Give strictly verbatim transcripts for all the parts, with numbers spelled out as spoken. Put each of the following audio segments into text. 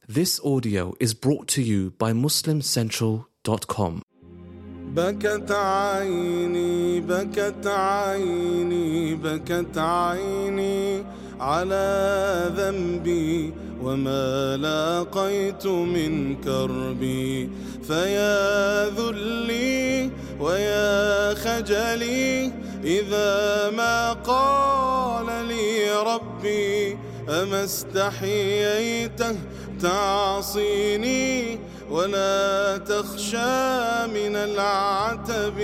This audio is brought to you by muslim central dot com. بكت عيني بكت عيني بكت عيني على ذنبي وما لاقيت من كربي فيا ذلي ويا خجلي إذا ما قال لي ربي أما استحييته تعصيني ولا تخشى من العتب.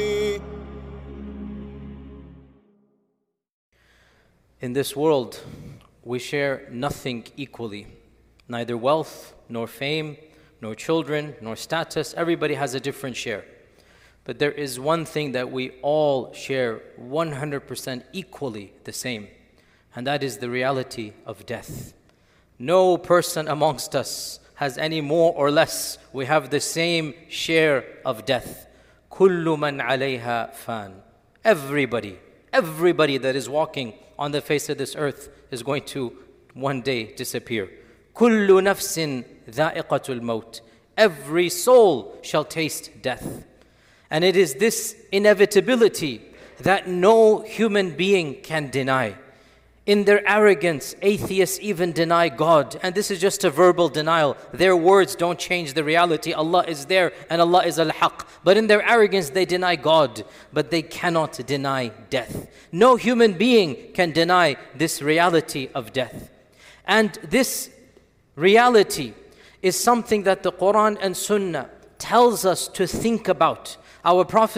In this world, we share nothing equally. Neither wealth, nor fame, nor children, nor status. Everybody has a different share. But there is one thing that we all share one hundred percent equally the same. And that is the reality of death. No person amongst us has any more or less. We have the same share of death. كُلُّ مَنْ عَلَيْهَا فَانٍ. Everybody, everybody that is walking on the face of this earth is going to one day disappear. كُلُّ نَفْسٍ ذَائِقَةُ الْمَوْتِ. Every soul shall taste death. And it is this inevitability that no human being can deny. In their arrogance, atheists even deny God. And this is just a verbal denial. Their words don't change the reality. Allah is there and Allah is al-haq. But in their arrogance, they deny God. But they cannot deny death. No human being can deny this reality of death. And this reality is something that the Quran and Sunnah tells us to think about. Our Prophet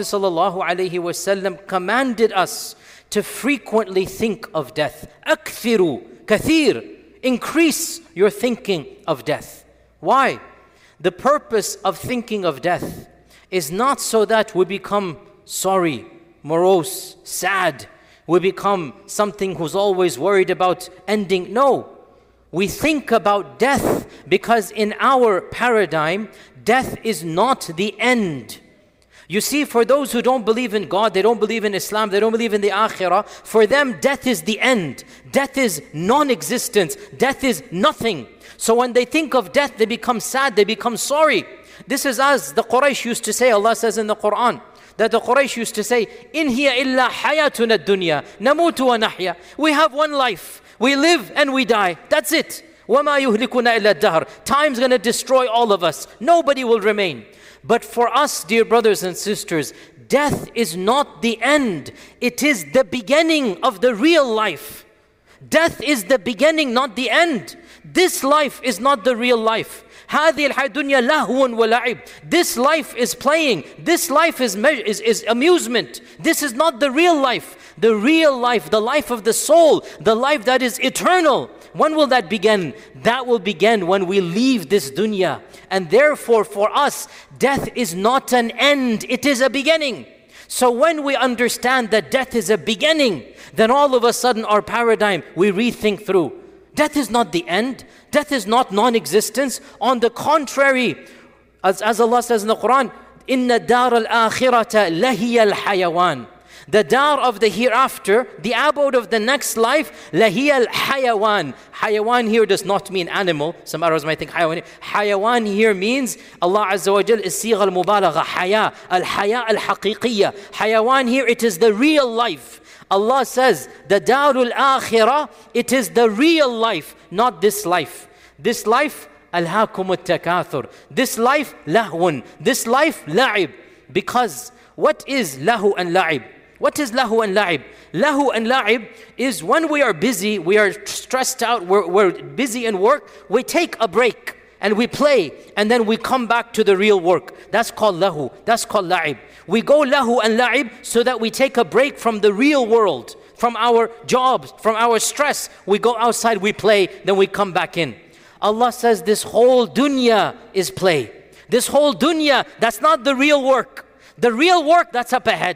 ﷺ commanded us to frequently think of death. أكثروا كثير. Increase your thinking of death. Why? The purpose of thinking of death is not so that we become sorry, morose, sad. We become something who's always worried about ending. No. We think about death because in our paradigm, death is not the end. You see, for those who don't believe in God, they don't believe in Islam, they don't believe in the Akhirah, for them death is the end. Death is non-existence. Death is nothing. So when they think of death, they become sad, they become sorry. This is as the Quraysh used to say. Allah says in the Quran that the Quraysh used to say, "In hiya illa hayatuna dunya, namutu wa nahya." We have one life. We live and we die. That's it. وَمَا يُهْلِكُنَا إِلَّا الدَّهْرِ. Time's going to destroy all of us. Nobody will remain. But for us, dear brothers and sisters, death is not the end. It is the beginning of the real life. Death is the beginning, not the end. This life is not the real life. هذه الحياة الدنيا لهو ولعب. This life is playing. This life is, is, is amusement. This is not the real life. The real life, the life of the soul, the life that is eternal. When will that begin? That will begin when we leave this dunya. And therefore for us, death is not an end, it is a beginning. So when we understand that death is a beginning, then all of a sudden our paradigm, we rethink through. Death is not the end. Death is not non-existence. On the contrary, as, as Allah says in the Quran, إِنَّ دَارَ الْآخِرَةَ لَهِيَ الْحَيَوَانِ. The dar of the hereafter, the abode of the next life, لَهِيَ الْحَيَوَانِ. Hayawan here does not mean animal. Some Arabs might think hayawan. Hayawan here means, Allah Azza wa Jal is sigha al-mubalagha, haya, al-haya al-haqiqiyya. Hayawan here, it is the real life. Allah says, the darul akhirah, it is the real life, not this life. This life, alhaakum at-takathur. This life, lahwun. This life, la'ib. Because what is lahu and la'ib? What is lahu and la'ib? Lahu and la'ib is when we are busy, we are stressed out, we're, we're busy in work, we take a break and we play and then we come back to the real work. That's called lahu, that's called la'ib. We go lahu and la'ib so that we take a break from the real world, from our jobs, from our stress. We go outside, we play, then we come back in. Allah says this whole dunya is play. This whole dunya, that's not the real work. The real work, that's up ahead.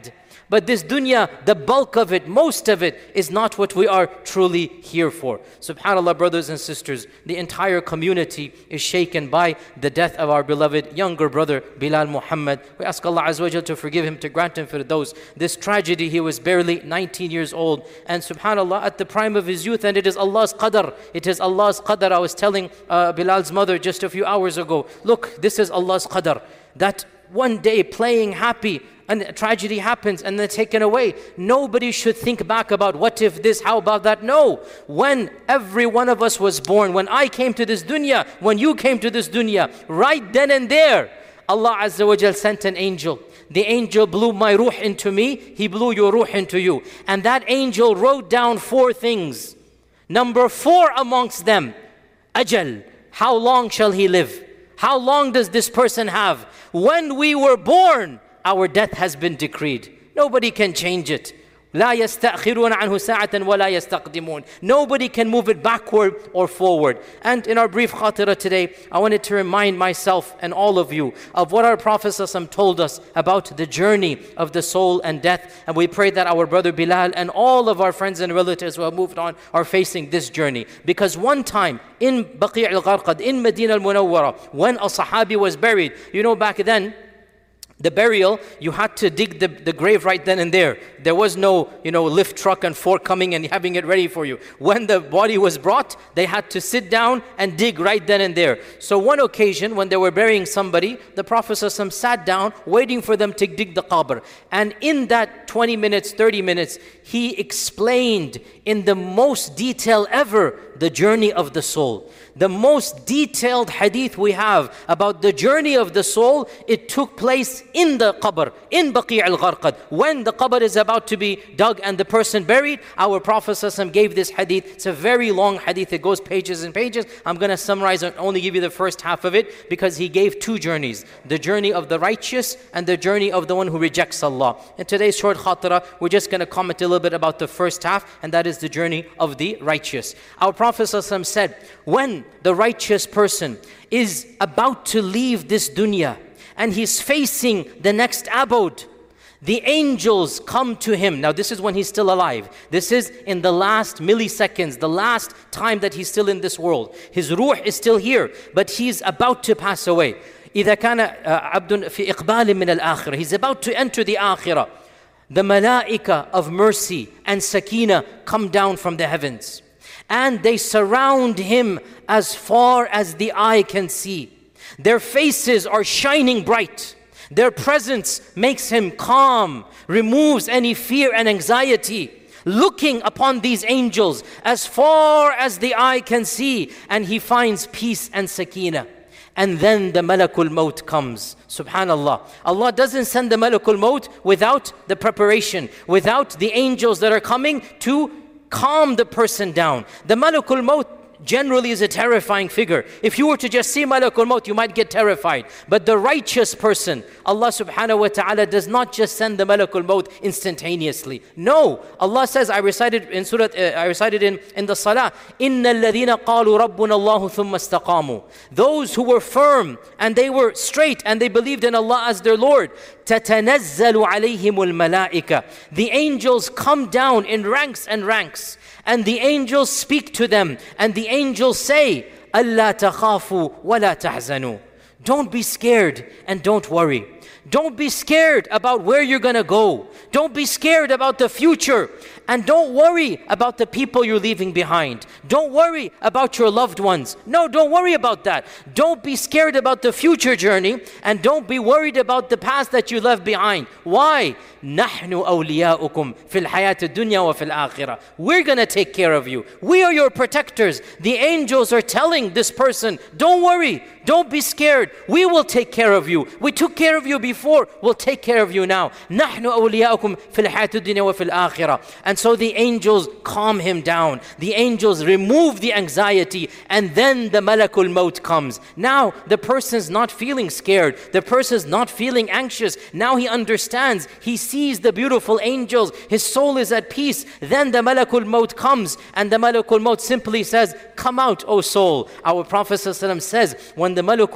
But this dunya, the bulk of it, most of it, is not what we are truly here for. SubhanAllah, brothers and sisters, the entire community is shaken by the death of our beloved younger brother, Bilal Muhammad. We ask Allah Azza wa Jal to forgive him, to grant him firdaus. This tragedy, he was barely nineteen years old. And SubhanAllah, at the prime of his youth, and it is Allah's qadr. It is Allah's qadr. I was telling uh, Bilal's mother just a few hours ago, look, this is Allah's qadr. That one day, playing happy, and a tragedy happens and they're taken away. Nobody should think back about what if this, how about that. No. When every one of us was born, when I came to this dunya, when you came to this dunya, right then and there, Allah Azza wa Jal sent an angel. The angel blew my ruh into me, he blew your ruh into you. And that angel wrote down four things. Number four amongst them, ajal, how long shall he live? How long does this person have? When we were born, our death has been decreed. Nobody can change it. لا يستأخرون عنه ساعة ولا يستقدمون. Nobody can move it backward or forward. And in our brief khatira today, I wanted to remind myself and all of you of what our Prophet ﷺ told us about the journey of the soul and death. And we pray that our brother Bilal and all of our friends and relatives who have moved on are facing this journey. Because one time in Baqi' al-Gharqad, in Medina al-Munawwara, when a Sahabi was buried, you know, back then, the burial, you had to dig the, the grave right then and there. There was no, you know, lift truck and fork coming and having it ready for you. When the body was brought, they had to sit down and dig right then and there. So one occasion, when they were burying somebody, the Prophet ﷺ sat down, waiting for them to dig the qabr. And in that twenty minutes, thirty minutes, he explained in the most detail ever the journey of the soul. The most detailed hadith we have about the journey of the soul, it took place in the qabr, in Baqi' al-Gharqad. When the qabr is about to be dug and the person buried, our Prophet ﷺ gave this hadith. It's a very long hadith, it goes pages and pages. I'm going to summarize and only give you the first half of it, because he gave two journeys. The journey of the righteous and the journey of the one who rejects Allah. In today's short khatira, we're just going to comment a little bit about the first half, and that is the journey of the righteous. Our Prophet ﷺ said, when the righteous person is about to leave this dunya and he's facing the next abode, the angels come to him. Now this is when he's still alive. This is in the last milliseconds, the last time that he's still in this world. His ruh is still here, but he's about to pass away. إذا كان عبد في إقبال من الآخرة. He's about to enter the akhirah. The malaika of mercy and sakina come down from the heavens. And they surround him as far as the eye can see. Their faces are shining bright. Their presence makes him calm, removes any fear and anxiety. Looking upon these angels as far as the eye can see, and he finds peace and sakina. And then the Malakul Maut comes. Subhanallah. Allah doesn't send the Malakul Maut without the preparation, without the angels that are coming to calm the person down. The Malakul Maut generally is a terrifying figure. If you were to just see Malakul Maut, you might get terrified. But the righteous person, Allah subhanahu wa ta'ala does not just send the Malakul Maut instantaneously. No, Allah says, I recited in Surah, uh, I recited in, in the Salah, إِنَّ الَّذِينَ قَالُوا رَبُّنَا اللَّهُ ثُمَّ اسْتَقَامُوا. Those who were firm and they were straight and they believed in Allah as their Lord, تَتَنَزَّلُ عَلَيْهِمُ الْمَلَائِكَةِ. The angels come down in ranks and ranks. And the angels speak to them, and the angels say, أَلَّا تَخَافُوا وَلَا تَحْزَنُوا. Don't be scared and don't worry. Don't be scared about where you're going to go. Don't be scared about the future. And don't worry about the people you're leaving behind. Don't worry about your loved ones. No, don't worry about that. Don't be scared about the future journey, and don't be worried about the past that you left behind. Why? نَحْنُ أَوْلِيَاؤُكُمْ فِي الْحَيَاةِ الدُّنْيَا وَفِي الْآخِرَةِ. We're going to take care of you. We are your protectors. The angels are telling this person, don't worry. Don't be scared. We will take care of you. We took care of you before. We'll take care of you now. نَحْنُ أَوْلِيَاؤُكُمْ فِي الْحَيَاةِ الدُّنْيَا وَفِي الْآخِرَةِ. And so the angels calm him down. The angels remove the anxiety, and then the Malakul Maut comes. Now the person's not feeling scared. The person's not feeling anxious. Now he understands. He sees the beautiful angels. His soul is at peace. Then the Malakul Maut comes, and the Malakul Maut simply says, come out, O soul. Our Prophet ﷺ says, when the Malakul Maut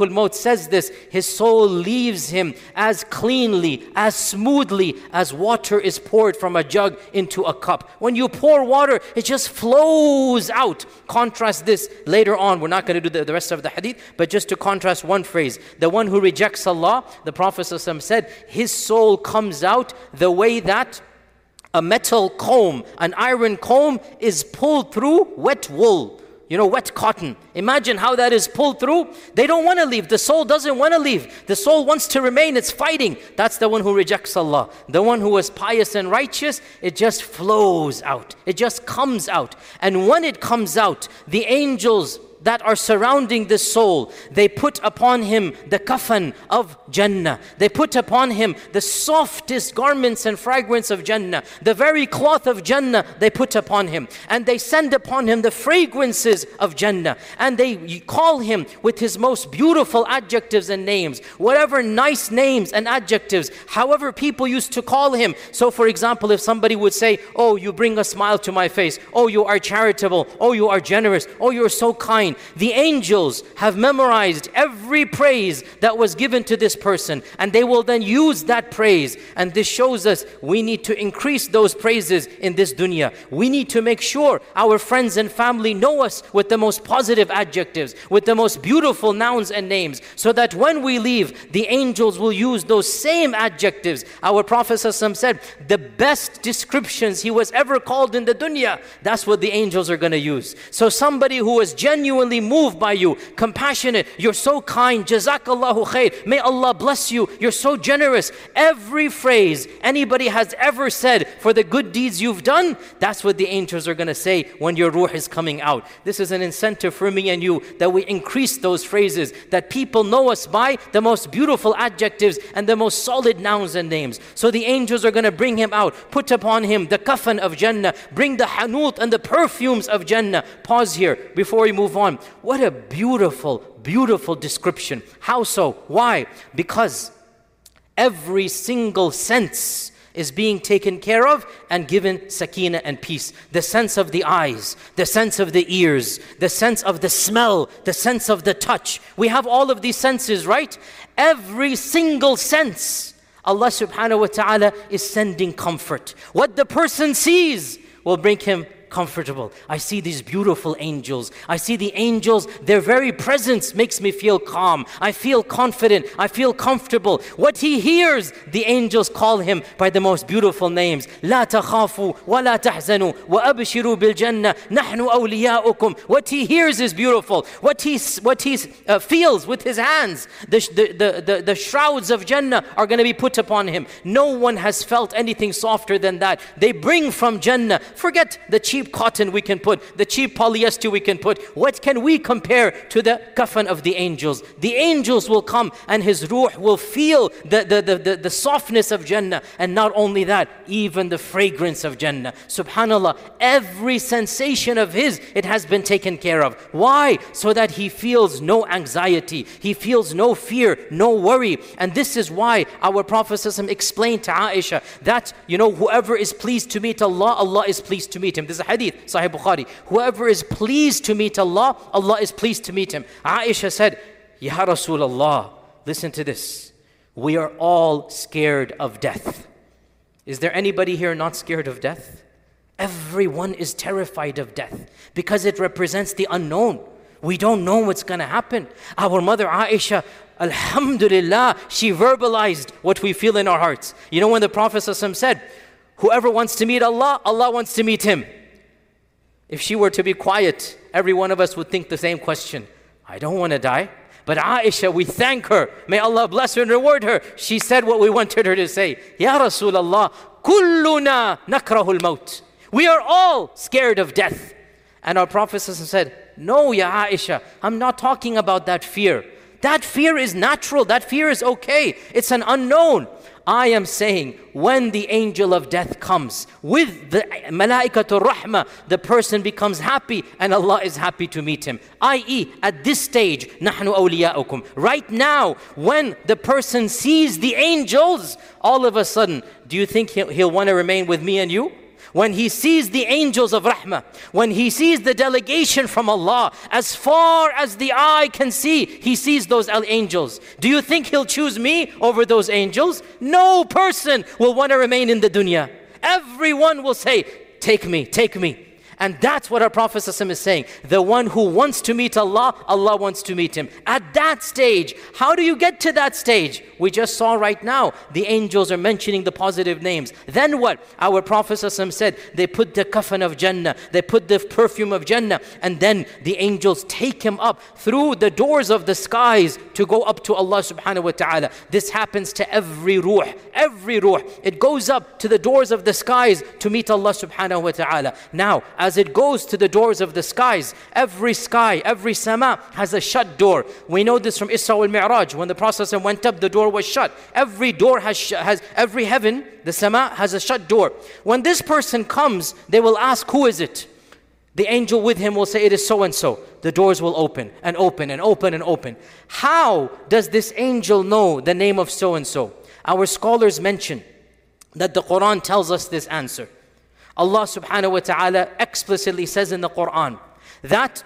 says this, his soul leaves him as cleanly, as smoothly as water is poured from a jug into a cup. When you pour water, it just flows out. Contrast this later on. We're not going to do the, the rest of the hadith, but just to contrast one phrase. The one who rejects Allah, the Prophet ﷺ said, his soul comes out the way that a metal comb, an iron comb is pulled through wet wool. You know, wet cotton. Imagine how that is pulled through. They don't want to leave. The soul doesn't want to leave. The soul wants to remain. It's fighting. That's the one who rejects Allah. The one who is pious and righteous, it just flows out. It just comes out. And when it comes out, the angels that are surrounding the soul, they put upon him the kafan of Jannah. They put upon him the softest garments and fragrance of Jannah. The very cloth of Jannah they put upon him. And they send upon him the fragrances of Jannah. And they call him with his most beautiful adjectives and names. Whatever nice names and adjectives, however people used to call him. So for example, if somebody would say, oh, you bring a smile to my face. Oh, you are charitable. Oh, you are generous. Oh, you're so kind. The angels have memorized every praise that was given to this person, and they will then use that praise. And this shows us we need to increase those praises in this dunya. We need to make sure our friends and family know us with the most positive adjectives, with the most beautiful nouns and names, so that when we leave, the angels will use those same adjectives. Our Prophet ﷺ said, the best descriptions he was ever called in the dunya, that's what the angels are going to use. So somebody who is genuinely moved by you, compassionate, you're so kind, jazakallahu khair, may Allah bless you, you're so generous. Every phrase anybody has ever said for the good deeds you've done, that's what the angels are going to say when your ruh is coming out. This is an incentive for me and you, that we increase those phrases, that people know us by the most beautiful adjectives and the most solid nouns and names. So the angels are going to bring him out, put upon him the kafan of Jannah, bring the hanut and the perfumes of Jannah. Pause here before we move on. What a beautiful, beautiful description. How so? Why? Because every single sense is being taken care of and given sakina and peace. The sense of the eyes, the sense of the ears, the sense of the smell, the sense of the touch. We have all of these senses, right? Every single sense, Allah subhanahu wa ta'ala is sending comfort. What the person sees will bring him comfortable. I see these beautiful angels. I see the angels, their very presence makes me feel calm. I feel confident. I feel comfortable. What he hears, the angels call him by the most beautiful names. لا تخافوا ولا تحزنوا وأبشروا بالجنة نحن أولياؤكم. What he hears is beautiful. What he, what he uh, feels with his hands, the, the, the, the shrouds of Jannah are going to be put upon him. No one has felt anything softer than that. They bring from Jannah. Forget the cheap cotton we can put, the cheap polyester we can put. What can we compare to the kafan of the angels? The angels will come and his ruh will feel the, the, the, the, the softness of Jannah. And not only that, even the fragrance of Jannah. Subhanallah, every sensation of his, it has been taken care of. Why? So that he feels no anxiety, he feels no fear, no worry. And this is why our Prophet ﷺ explained to Aisha that, you know, whoever is pleased to meet Allah, Allah is pleased to meet him. This is a hadith, Sahih Bukhari. Whoever is pleased to meet Allah, Allah is pleased to meet him. Aisha said, Ya Rasulullah, listen to this. We are all scared of death. Is there anybody here not scared of death? Everyone is terrified of death because it represents the unknown. We don't know what's going to happen. Our mother Aisha, alhamdulillah, she verbalized what we feel in our hearts. You know when the Prophet ﷺ said, whoever wants to meet Allah, Allah wants to meet him. If she were to be quiet, every one of us would think the same question. I don't want to die. But Aisha, we thank her. May Allah bless her and reward her. She said what we wanted her to say. Ya Rasulullah, kulluna nakrahul maut. We are all scared of death. And our Prophet said, no, Ya Aisha, I'm not talking about that fear. That fear is natural. That fear is okay. It's an unknown. I am saying when the angel of death comes with the malaikatul rahmah, the person becomes happy and Allah is happy to meet him. that is, at this stage, nahnu awliya'ukum. Right now, when the person sees the angels, all of a sudden, do you think he'll, he'll want to remain with me and you? when he sees the angels of rahmah, when he sees the delegation from Allah, as far as the eye can see, he sees those angels. Do you think he'll choose me over those angels? No person will want to remain in the dunya. Everyone will say, take me, take me. And that's what our Prophet ﷺ is saying. The one who wants to meet Allah, Allah wants to meet him. At that stage, how do you get to that stage? We just saw right now, the angels are mentioning the positive names. Then what? Our Prophet ﷺ said, they put the kafan of Jannah, they put the perfume of Jannah, and then the angels take him up through the doors of the skies to go up to Allah subhanahu wa ta'ala. This happens to every ruh, every ruh. It goes up to the doors of the skies to meet Allah subhanahu wa ta'ala. Now, as it goes to the doors of the skies, every sky, every sama has a shut door. We know this from Isra wal Mi'raj. When the Prophet went up, the door was shut. Every door has, sh has every heaven, the sama has a shut door. When this person comes, they will ask, who is it? The angel with him will say, it is so and so. The doors will open and open and open and open. How does this angel know the name of so and so? Our scholars mention that the Quran tells us this answer. Allah subhanahu wa ta'ala explicitly says in the Quran that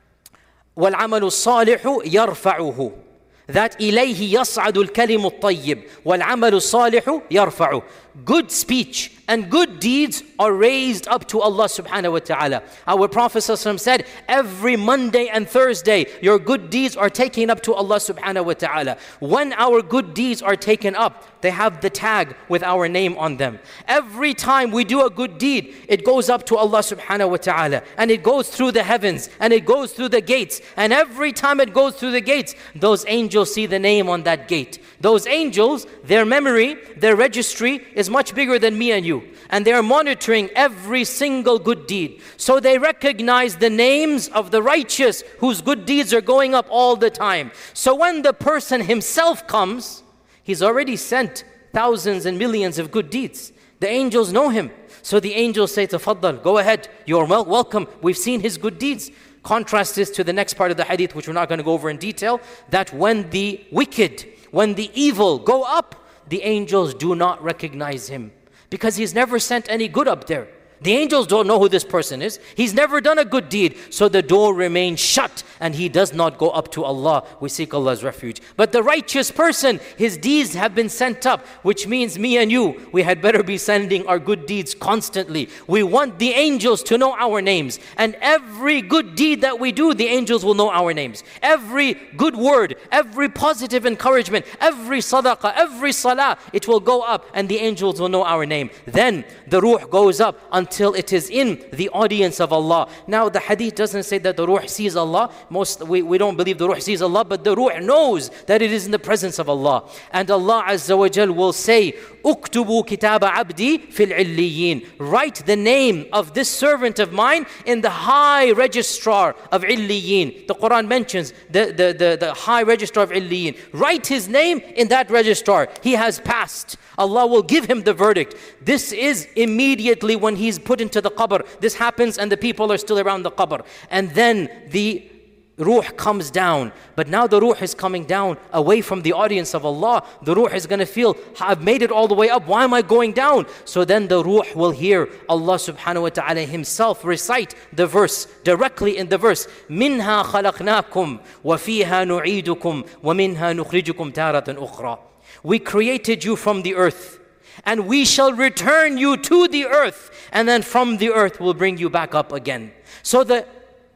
وَالْعَمَلُ الصَّالِحُ يَرْفَعُهُ, that إِلَيْهِ يَصْعَدُ الْكَلِمُ الطَّيِّبُ وَالْعَمَلُ الصَّالِحُ يَرْفَعُهُ. Good speech and good deeds are raised up to Allah subhanahu wa ta'ala. Our Prophet ﷺ said, every Monday and Thursday, your good deeds are taken up to Allah subhanahu wa ta'ala. When our good deeds are taken up, they have the tag with our name on them. Every time we do a good deed, it goes up to Allah subhanahu wa ta'ala, and it goes through the heavens, and it goes through the gates. And every time it goes through the gates, those angels see the name on that gate. Those angels, their memory, their registry is much bigger than me and you. And they are monitoring every single good deed. So they recognize the names of the righteous whose good deeds are going up all the time. So when the person himself comes, he's already sent thousands and millions of good deeds. The angels know him. So the angels say, Tafaddal, go ahead, you're wel welcome. We've seen his good deeds. Contrast this to the next part of the hadith, which we're not going to go over in detail, that when the wicked, when the evil go up, the angels do not recognize him, because he's never sent any good up there. The angels don't know who this person is. He's never done a good deed. So the door remains shut and he does not go up to Allah. We seek Allah's refuge. But the righteous person, his deeds have been sent up, which means me and you, we had better be sending our good deeds constantly. We want the angels to know our names. And every good deed that we do, the angels will know our names. Every good word, every positive encouragement, every sadaqah, every salah, it will go up and the angels will know our name. Then the ruh goes up until until it is in the audience of Allah. Now the hadith doesn't say that the ruh sees Allah. Most we, we don't believe the ruh sees Allah, but the ruh knows that it is in the presence of Allah. And Allah Azza wa Jal will say, "Uktubu kitaba abdi fil illiyin." Write the name of this servant of mine in the high registrar of illiyin. The Quran mentions the, the, the, the high registrar of illiyin. Write his name in that registrar. He has passed. Allah will give him the verdict. This is immediately when he's put into the qabr. This happens and the people are still around the qabr. And then the ruh comes down. But now the ruh is coming down away from the audience of Allah. The ruh is going to feel, I've made it all the way up. Why am I going down? So then the ruh will hear Allah subhanahu wa ta'ala himself recite the verse, directly in the verse. مِنْهَا خَلَقْنَاكُمْ وَفِيهَا نُعِيدُكُمْ وَمِنْهَا نُخْرِجُكُمْ تَارَةً أُخْرَى. We created you from the earth, and we shall return you to the earth, and then from the earth we'll bring you back up again. So the,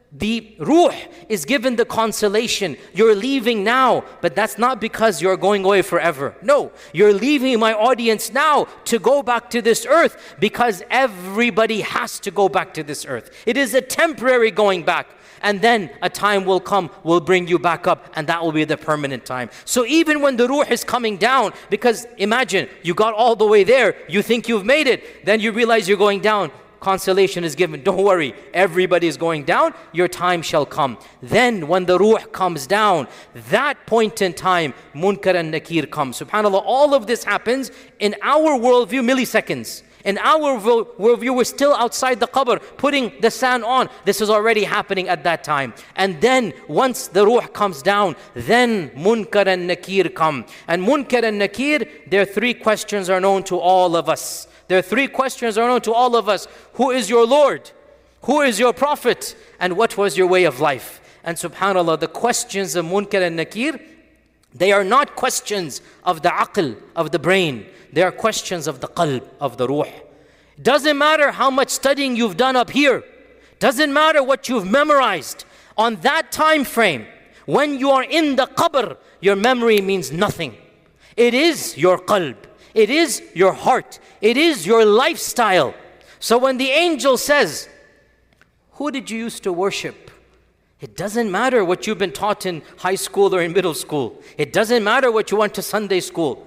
the ruh is given the consolation. You're leaving now, but that's not because you're going away forever. No, you're leaving my audience now to go back to this earth, because everybody has to go back to this earth. It is a temporary going back. And then a time will come, will bring you back up, and that will be the permanent time. So even when the ruh is coming down, because imagine, you got all the way there, you think you've made it, then you realize you're going down, consolation is given. Don't worry, everybody is going down, your time shall come. Then when the ruh comes down, that point in time, Munkar and Nakir comes. SubhanAllah, all of this happens in our worldview, milliseconds. In our worldview, we're still outside the qabr, putting the sand on. This is already happening at that time. And then, once the ruh comes down, then Munkar and Nakir come. And Munkar and Nakir, their three questions are known to all of us. Their three questions are known to all of us. Who is your Lord? Who is your Prophet? And what was your way of life? And subhanAllah, the questions of Munkar and Nakir, they are not questions of the aql, of the brain. They are questions of the qalb, of the ruh. Doesn't matter how much studying you've done up here. Doesn't matter what you've memorized. On that time frame, when you are in the qabr, your memory means nothing. It is your qalb. It is your heart. It is your lifestyle. So when the angel says, who did you used to worship? It doesn't matter what you've been taught in high school or in middle school. It doesn't matter what you went to Sunday school.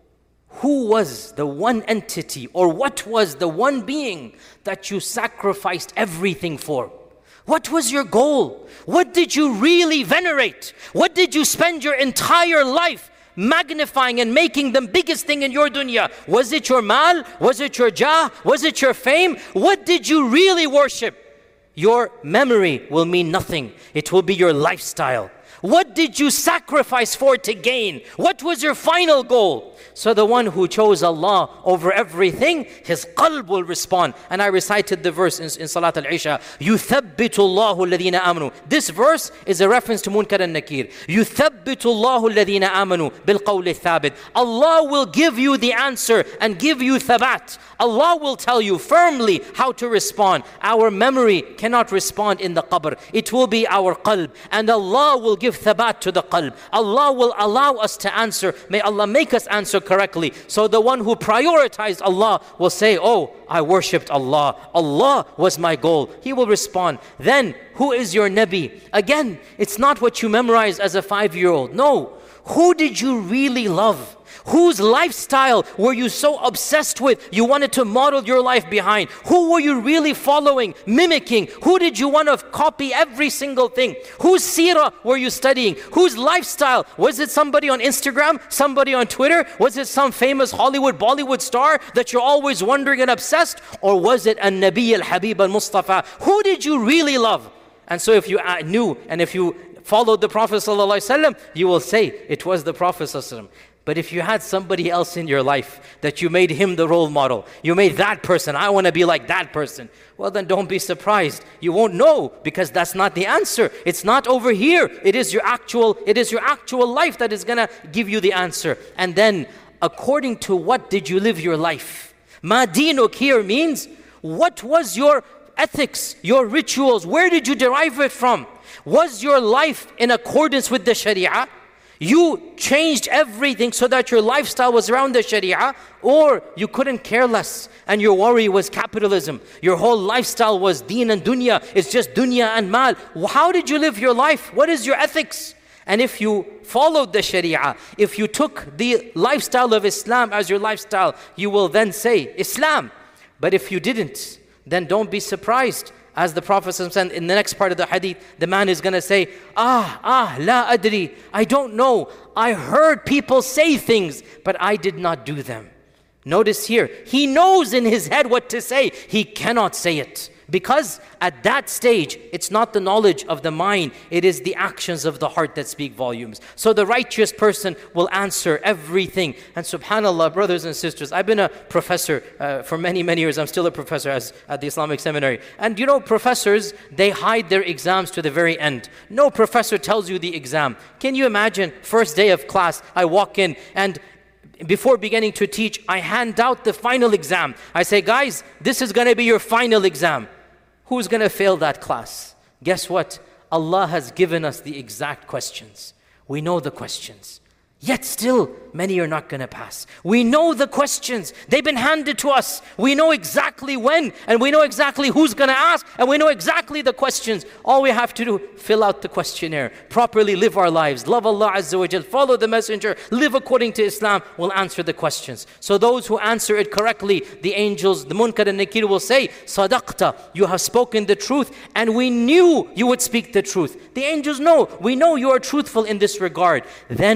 Who was the one entity, or what was the one being that you sacrificed everything for? What was your goal? What did you really venerate? What did you spend your entire life magnifying and making the biggest thing in your dunya? Was it your mal? Was it your jah? Was it your fame? What did you really worship? Your memory will mean nothing. It will be your lifestyle. What did you sacrifice for to gain? What was your final goal? So the one who chose Allah over everything, his qalb will respond. And I recited the verse in, in Salat al-Isha. يُثَبِّتُ اللَّهُ الَّذِينَ آمَنُوا. This verse is a reference to Munkar and Nakir. يُثَبِّتُ اللَّهُ الَّذِينَ آمَنُوا بِالْقَوْلِ الثَّابِتِ. Allah will give you the answer and give you thabat. Allah will tell you firmly how to respond. Our memory cannot respond in the qabr. It will be our qalb. And Allah will give thabat to the qalb. Allah will allow us to answer. May Allah make us answer correctly. So the one who prioritized Allah will say, oh, I worshipped Allah. Allah was my goal. He will respond. Then, who is your Nabi? Again, it's not what you memorized as a five-year-old. No. Who did you really love? Whose lifestyle were you so obsessed with, you wanted to model your life behind? Who were you really following, mimicking? Who did you want to copy every single thing? Whose seerah were you studying? Whose lifestyle? Was it somebody on Instagram? Somebody on Twitter? Was it some famous Hollywood, Bollywood star that you're always wondering and obsessed? Or was it an Nabi al-Habib al-Mustafa? Who did you really love? And so if you knew and if you followed the Prophet ﷺ, you will say it was the Prophet ﷺ. But if you had somebody else in your life that you made him the role model, you made that person, I want to be like that person, well then don't be surprised. You won't know, because that's not the answer. It's not over here. It is your actual, it is your actual life that is going to give you the answer. And then, according to what did you live your life? Ma dinuk here means, what was your ethics, your rituals? Where did you derive it from? Was your life in accordance with the Sharia? You changed everything so that your lifestyle was around the Sharia, or you couldn't care less and your worry was capitalism. Your whole lifestyle was deen and dunya. It's just dunya and mal. How did you live your life? What is your ethics? And if you followed the Sharia, if you took the lifestyle of Islam as your lifestyle, you will then say Islam. But if you didn't, then don't be surprised. As the Prophet said in the next part of the hadith, the man is going to say, Ah, ah, la adri, I don't know. I heard people say things, but I did not do them. Notice here, he knows in his head what to say. He cannot say it. Because at that stage, it's not the knowledge of the mind, it is the actions of the heart that speak volumes. So the righteous person will answer everything. And subhanAllah, brothers and sisters, I've been a professor uh, for many, many years. I'm still a professor as, at the Islamic Seminary. And you know, professors, they hide their exams to the very end. No professor tells you the exam. Can you imagine, first day of class, I walk in and before beginning to teach, I hand out the final exam. I say, guys, this is going to be your final exam. Who's going to fail that class? Guess what? Allah has given us the exact questions. We know the questions. Yet still, many are not going to pass. We know the questions. They've been handed to us. We know exactly when, and we know exactly who's going to ask, and we know exactly the questions. All we have to do, fill out the questionnaire, properly live our lives, love Allah Azza wa Jal, follow the Messenger, live according to Islam, will answer the questions. So those who answer it correctly, the angels, the Munkar and Nakir will say, Sadaqta, you have spoken the truth, and we knew you would speak the truth. The angels know, we know you are truthful in this regard. Then the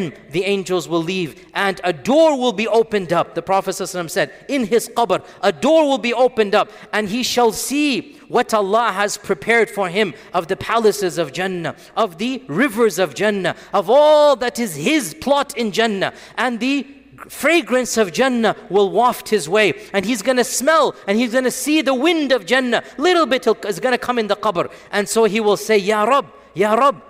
angels will leave and a door will be opened up. The Prophet ﷺ said, in his qabr, a door will be opened up and he shall see what Allah has prepared for him of the palaces of Jannah, of the rivers of Jannah, of all that is his plot in Jannah. And the fragrance of Jannah will waft his way. And he's going to smell and he's going to see the wind of Jannah. Little bit is going to come in the qabr. And so he will say, Ya Rab, Ya Rab,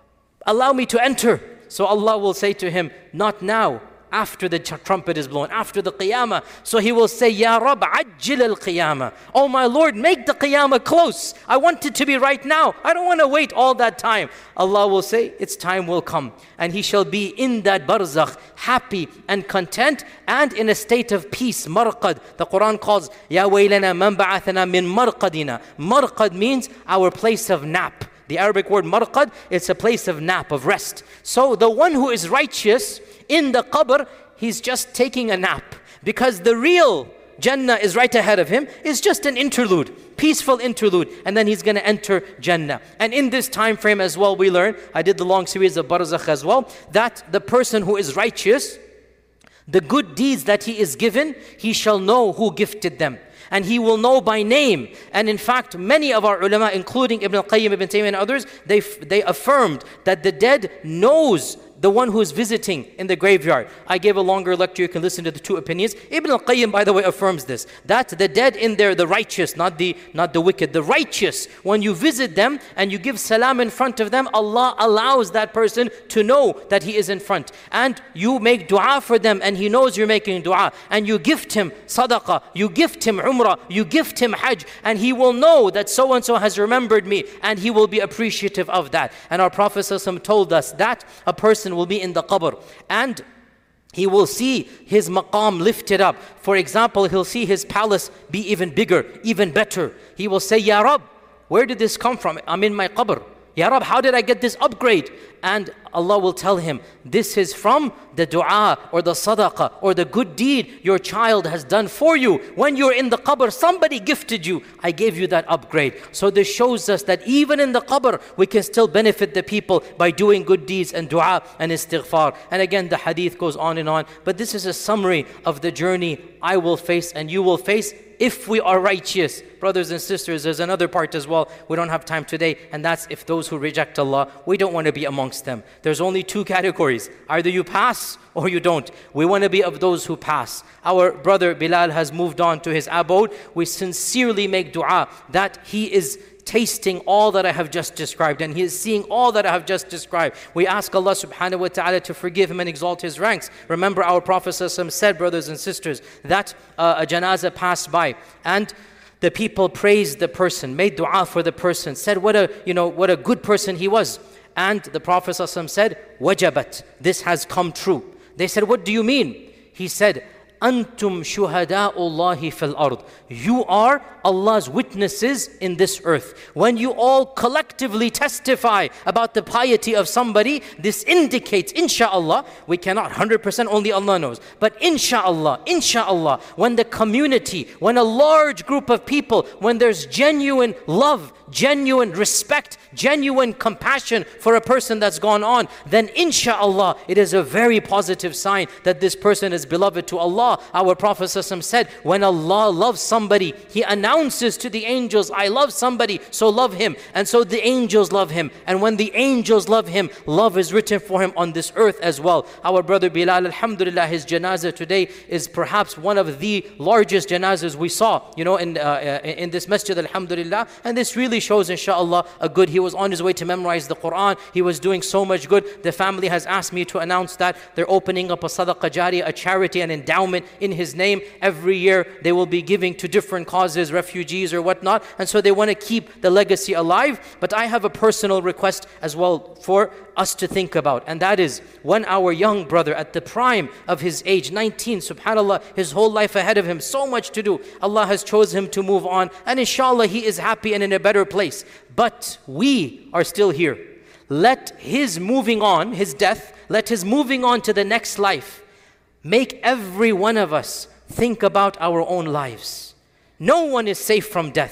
allow me to enter. So Allah will say to him, not now, after the trumpet is blown, after the qiyamah. So he will say, Ya Rab, ajjil al-qiyamah. Oh my Lord, make the qiyamah close. I want it to be right now. I don't want to wait all that time. Allah will say, its time will come. And he shall be in that barzakh, happy and content and in a state of peace. Marqad. The Quran calls, Ya waylana man ba'athana min marqadina. Marqad means our place of nap. The Arabic word marqad, it's a place of nap, of rest. So the one who is righteous in the qabr, he's just taking a nap. Because the real Jannah is right ahead of him. It's just an interlude, peaceful interlude. And then he's going to enter Jannah. And in this time frame as well, we learn, I did the long series of Barzakh as well, that the person who is righteous, the good deeds that he is given, he shall know who gifted them. And he will know by name. And in fact, many of our ulama, including Ibn al-Qayyim, Ibn Taymiyyah and others, they, they affirmed that the dead knows the one who is visiting in the graveyard. I gave a longer lecture, you can listen to the two opinions. Ibn al-Qayyim, by the way, affirms this, that the dead in there, the righteous, not the, not the wicked, the righteous, when you visit them and you give salam in front of them, Allah allows that person to know that he is in front. And you make dua for them and he knows you're making dua. And you gift him sadaqah, you gift him umrah, you gift him hajj, and he will know that so-and-so has remembered me and he will be appreciative of that. And our Prophet ﷺ told us that a person will be in the qabr and he will see his maqam lifted up. For example, he'll see his palace be even bigger, even better. He will say, Ya Rab, where did this come from? I'm in my qabr. Ya Rab, how did I get this upgrade? And Allah will tell him, this is from the dua or the sadaqah or the good deed your child has done for you. When you're in the qabr, somebody gifted you. I gave you that upgrade. So this shows us that even in the qabr, we can still benefit the people by doing good deeds and dua and istighfar. And again, the hadith goes on and on. But this is a summary of the journey I will face and you will face if we are righteous. Brothers and sisters, there's another part as well. We don't have time today. And that's if those who reject Allah, we don't want to be amongst them. There's only two categories. Either you pass or you don't. We want to be of those who pass. Our brother Bilal has moved on to his abode. We sincerely make dua that he is tasting all that I have just described and he is seeing all that I have just described. We ask Allah subhanahu wa ta'ala to forgive him and exalt his ranks. Remember our Prophet ﷺ said, brothers and sisters, that uh, a janazah passed by and the people praised the person, made dua for the person, said what a, you know, what a good person he was. And the Prophet ﷺ said, wajabat, this has come true. They said, what do you mean? He said, Antum shuhada'ullahi fil ard. You are Allah's witnesses in this earth. When you all collectively testify about the piety of somebody, this indicates, insha'Allah, we cannot one hundred percent, only Allah knows, but insha'Allah, insha'Allah, when the community, when a large group of people, when there's genuine love, genuine respect, genuine compassion for a person that's gone on, then insha'Allah, it is a very positive sign that this person is beloved to Allah. Our Prophet ﷺ said, when Allah loves somebody, He announces to the angels, I love somebody, so love him. And so the angels love him. And when the angels love him, love is written for him on this earth as well. Our brother Bilal, alhamdulillah, his janazah today is perhaps one of the largest janazahs we saw, you know, in, uh, in this masjid, alhamdulillah. And this really shows, inshallah, a good. He was on his way to memorize the Quran. He was doing so much good. The family has asked me to announce that they're opening up a sadaqah jariyah, a charity, an endowment in his name. Every year they will be giving to different causes, refugees or whatnot. And so they want to keep the legacy alive. But I have a personal request as well for us to think about. And that is, when our young brother at the prime of his age, nineteen, subhanAllah, his whole life ahead of him, so much to do. Allah has chosen him to move on. And inshallah, he is happy and in a better place. But we are still here. Let his moving on, his death, let his moving on to the next life make every one of us think about our own lives. No one is safe from death.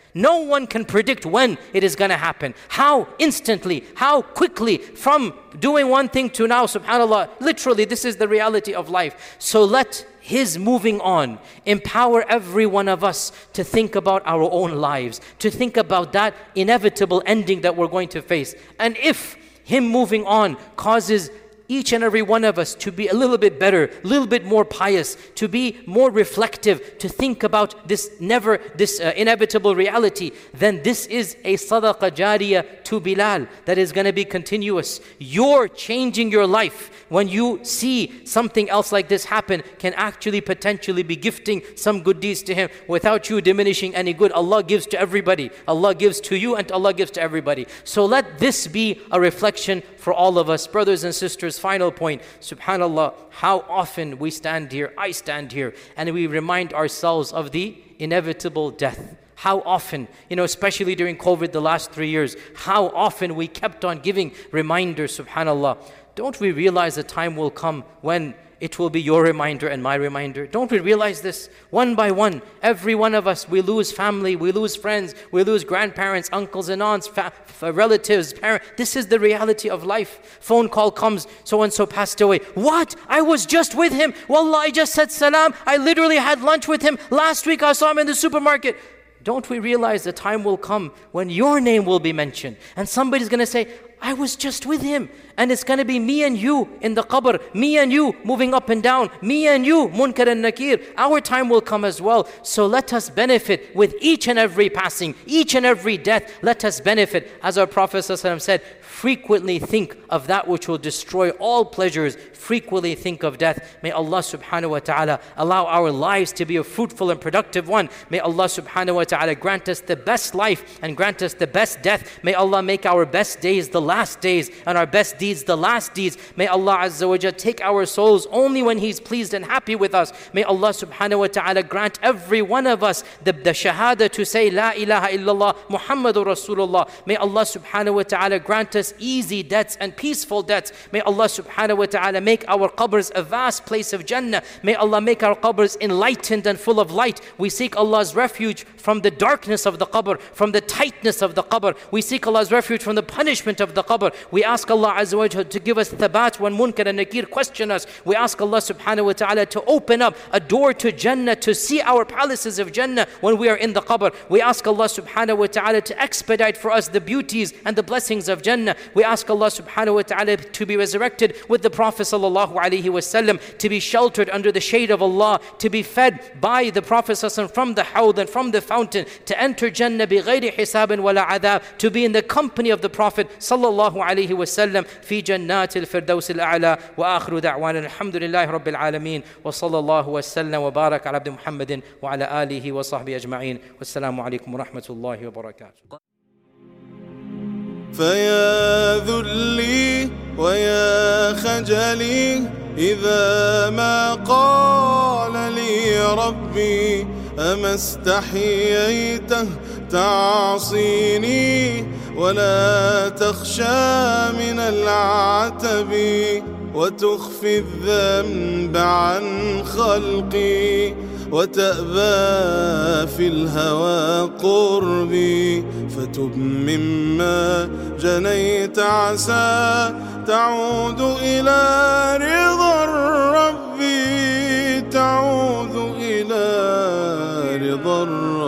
No one can predict when it is going to happen. How instantly, how quickly, from doing one thing to now, subhanAllah. Literally, this is the reality of life. So let His moving on empower every one of us to think about our own lives, to think about that inevitable ending that we're going to face. And if Him moving on causes each and every one of us to be a little bit better, a little bit more pious, to be more reflective, to think about this never, this uh, inevitable reality, then this is a sadaqah jariyah to Bilal that is going to be continuous. You're changing your life when you see something else like this happen, can actually potentially be gifting some good deeds to him without you diminishing any good. Allah gives to everybody. Allah gives to you and Allah gives to everybody. So let this be a reflection for all of us. Brothers and sisters, final point, subhanAllah, how often we stand here, I stand here, and we remind ourselves of the inevitable death. How often, you know, especially during COVID the last three years, how often we kept on giving reminders, subhanAllah. Don't we realize a time will come when it will be your reminder and my reminder? Don't we realize this? One by one, every one of us, we lose family, we lose friends, we lose grandparents, uncles and aunts, fa- relatives, parents. This is the reality of life. Phone call comes, so-and-so passed away. What? I was just with him. Wallah, I just said salam. I literally had lunch with him. Last week I saw him in the supermarket. Don't we realize the time will come when your name will be mentioned and somebody's going to say, I was just with him. And it's going to be me and you in the qabr, me and you moving up and down, me and you, Munkar and Nakir. Our time will come as well. So let us benefit with each and every passing, each and every death. Let us benefit. As our Prophet ﷺ said, frequently think of that which will destroy all pleasures. Frequently think of death. May Allah subhanahu wa ta'ala allow our lives to be a fruitful and productive one. May Allah subhanahu wa ta'ala grant us the best life and grant us the best death. May Allah make our best days the last days and our best deeds the last deeds. May Allah Azza wa Jalla take our souls only when He's pleased and happy with us. May Allah subhanahu wa ta'ala grant every one of us the, the shahada to say La ilaha illallah Muhammadur Rasulullah. May Allah subhanahu wa ta'ala grant us easy deaths and peaceful deaths. May Allah subhanahu wa ta'ala make our qabrs a vast place of Jannah. May Allah make our qabrs enlightened and full of light. We seek Allah's refuge from the darkness of the qabr, from the tightness of the qabr. We seek Allah's refuge from the punishment of the qabr. We ask Allah Azza wa Jalla to give us thabat when Munkar and Nakir question us. We ask Allah subhanahu wa ta'ala to open up a door to Jannah, to see our palaces of Jannah when we are in the qabr. We ask Allah subhanahu wa ta'ala to expedite for us the beauties and the blessings of Jannah. We ask Allah subhanahu wa ta'ala to be resurrected with the Prophet sallallahu alaihi wasallam, to be sheltered under the shade of Allah, to be fed by the Prophet sallallahu from the hawd and from the fountain, to enter Jannah بغير حساب ولا عذاب, to be in the company of the Prophet sallallahu alaihi wasallam في جنات الفردوس الأعلى. وآخر دعوانا الحمد لله رب العالمين وصلى الله وسلم وبارك على عبد محمد وعلى آله وصحبه أجمعين والسلام عليكم ورحمة الله وبركاته. فيا ذلي ويا خجلي إذا ما قال لي ربي أما استحييته تعصيني ولا تخشى من العتب وتخفي الذنب عن خلقي وتأبى في الهوى قربي فتب مما جنيت عسى تعود إلى رضا الرب تعود إلى رضا الرب